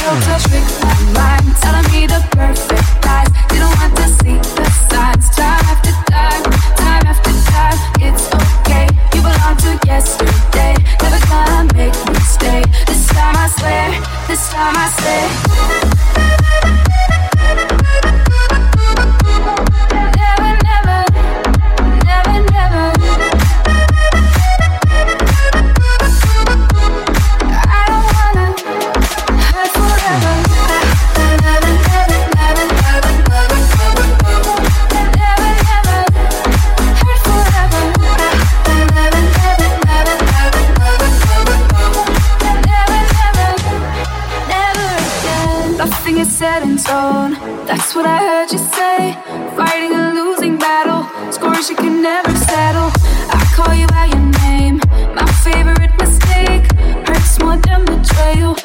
touch trick my mind, telling me the perfect lies. Didn't want to see the signs. Time after time, time after time. It's okay, you belong to yesterday. Never gonna make me stay. This time I swear, this time I swear. Never, never, never, never. I don't wanna hurt forever. Never, never, never, never, never, never, never, never hurt forever. Never, never, never, never, never, never, never again. Nothing is set in stone. That's what I heard you say. Fighting a losing battle, scores you can never settle. I call you by your name, my favorite mistake. Hurts more than betrayal.